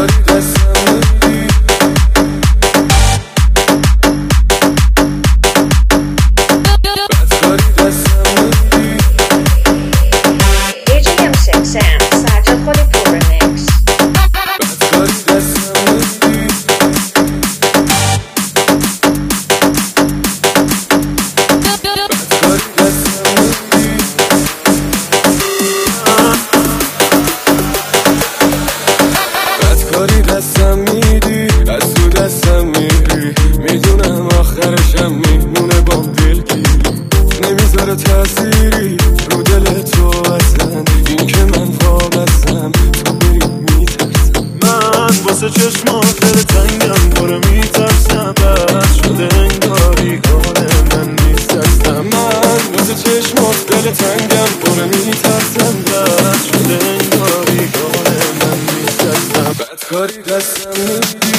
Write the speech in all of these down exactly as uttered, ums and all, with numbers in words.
دستم میدی از تو دستم میری، میدونم آخرشم میمونه بام دلگیری، نمیذاره تأثیری رو دل تو اصلا، این که من وابستم تو بری میترسم. من واسه چشمات دل تنگم پره میترسم، بس شده انگاری کار من نیست اصلا. من واسه چشمات دل تنگم پره میترسم، بس شده انگاری کار من نیست اصلا. بدکاری دستم میدی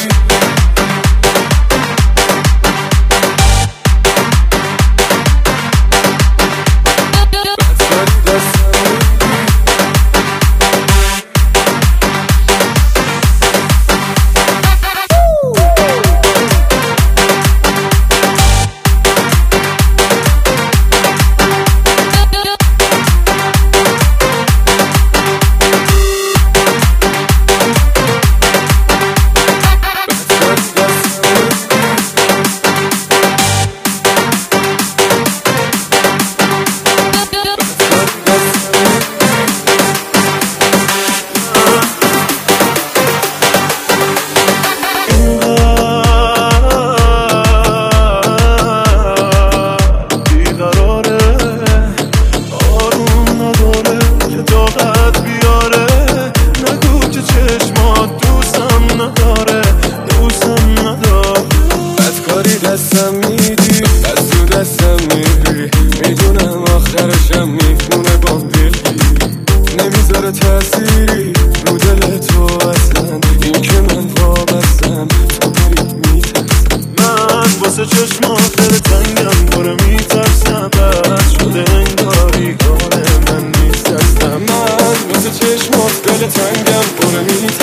دستم میدی از تو دستم میری، میدونم آخرشم میمونه بام دلگیری، نمیذاره تأثیری رو دل تو اصلا، این که من وابستم تو بری میترسم. من واسه چشمات دل تنگم پره میترسم، بس شده انگاری کار من نیست اصلا. من واسه چشمات دل تنگم پره میترسم.